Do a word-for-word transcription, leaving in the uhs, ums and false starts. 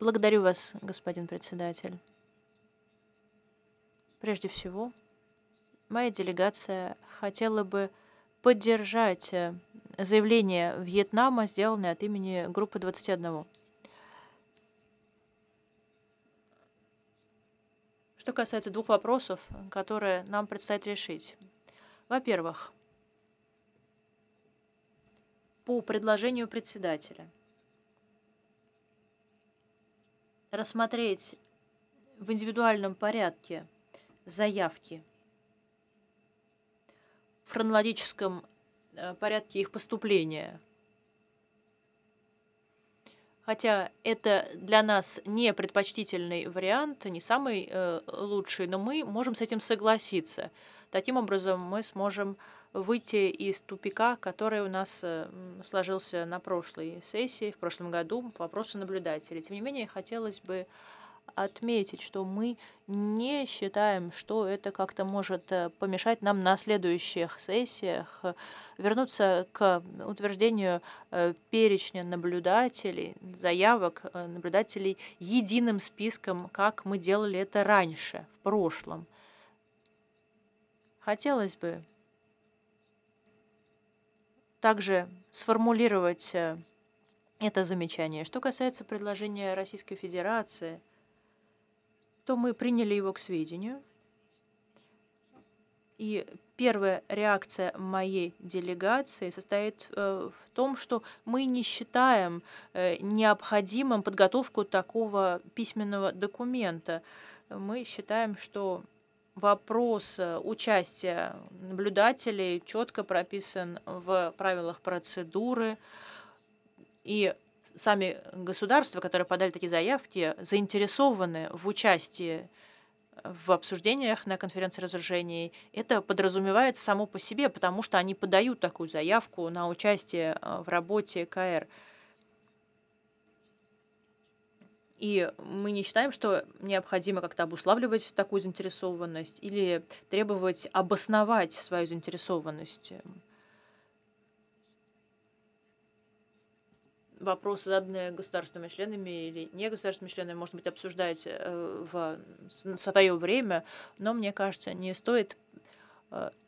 Благодарю вас, господин председатель. Прежде всего, моя делегация хотела бы поддержать э, заявление Вьетнама, сделанное от имени группы двадцати одного. Что касается двух вопросов, которые нам предстоит решить. Во-первых, по предложению председателя рассмотреть в индивидуальном порядке заявки в хронологическом э, порядке их поступления. Хотя это для нас не предпочтительный вариант, не самый э, лучший, но мы можем с этим согласиться. Таким образом, мы сможем выйти из тупика, который у нас э, м, сложился на прошлой сессии, в прошлом году, по вопросу наблюдателей. Тем не менее, хотелось бы отметить, что мы не считаем, что это как-то может э, помешать нам на следующих сессиях э, вернуться к утверждению э, перечня наблюдателей, заявок э, наблюдателей единым списком, как мы делали это раньше, в прошлом. Хотелось бы также сформулировать э, это замечание. Что касается предложения Российской Федерации, то мы приняли его к сведению. И первая реакция моей делегации состоит э, в том, что мы не считаем э, необходимым подготовку такого письменного документа. Мы считаем, что вопрос э, участия наблюдателей четко прописан в правилах процедуры, и сами государства, которые подали такие заявки, заинтересованы в участии в обсуждениях на конференции разоружений. Это подразумевается само по себе, потому что они подают такую заявку на участие а, в работе КР. И мы не считаем, что необходимо как-то обуславливать такую заинтересованность или требовать обосновать свою заинтересованность. Вопросы, заданные государственными членами или негосударственными членами, может быть, обсуждать э, в свое время, но мне кажется, не стоит э,